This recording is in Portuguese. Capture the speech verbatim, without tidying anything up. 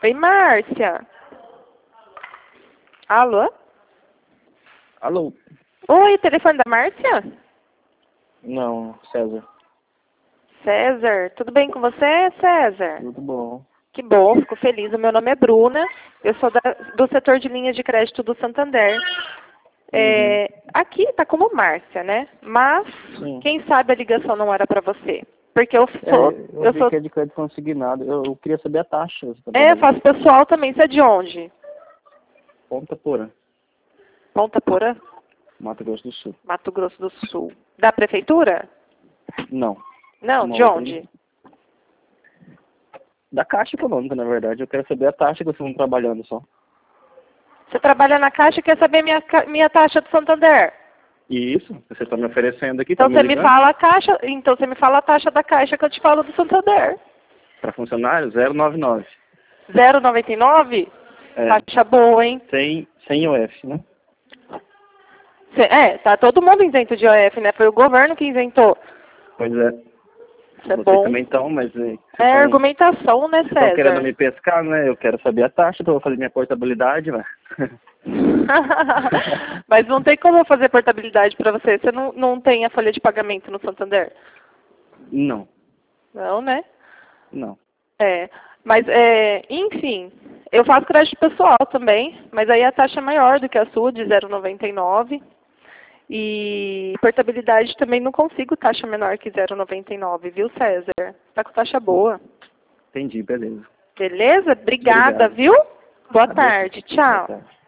Oi, Márcia. Alô? Alô? Oi, telefone da Márcia? Não, César. César, tudo bem com você, César? Tudo bom. Que bom, fico feliz. O meu nome é Bruna, eu sou da, do setor de linhas de crédito do Santander. É, Uhum. aqui está como Márcia, né? Mas, Sim. quem sabe a ligação não era para você. Porque eu É, sou... eu, eu vi sou que é de crédito consignado. Eu, eu queria saber a taxa. Você tá é, eu trabalhando. faço pessoal também. Você é de onde? Ponta Porã, Ponta Porã, Mato Grosso do Sul. Mato Grosso do Sul. Da prefeitura? Não. Não, Uma de outra. onde? Da Caixa Econômica, na verdade. Eu quero saber a taxa que vocês estão trabalhando só. Você trabalha na Caixa e quer saber minha, ca- minha taxa do Santander? Isso, você está me oferecendo aqui, Então tá me você me ligando. fala a caixa, então você me fala a taxa da Caixa que eu te falo do Santander. Para funcionário, zero noventa e nove. zero vírgula noventa e nove? É, Taxa boa, hein? sem, sem I O F, né? Cê- é, tá todo mundo isento de I O F, né? Foi o governo que isentou. Pois é. Isso é Vocês bom. também estão, mas eh, vocês É estão argumentação, né, estão querendo César? me pescar, né? Eu quero saber a taxa, então eu vou fazer minha portabilidade, né? Mas não tem como eu fazer portabilidade para você. Você não, não tem a folha de pagamento no Santander? Não, Não, né? não. É. Mas, é, enfim, eu faço crédito pessoal também, mas aí a taxa é maior do que a sua, de zero vírgula noventa e nove. E portabilidade também não consigo taxa menor que zero vírgula noventa e nove, viu, César? Tá com taxa boa. Entendi, beleza. Beleza? Obrigada, Obrigado. viu? Boa Adeus. tarde. Boa Tchau. tarde.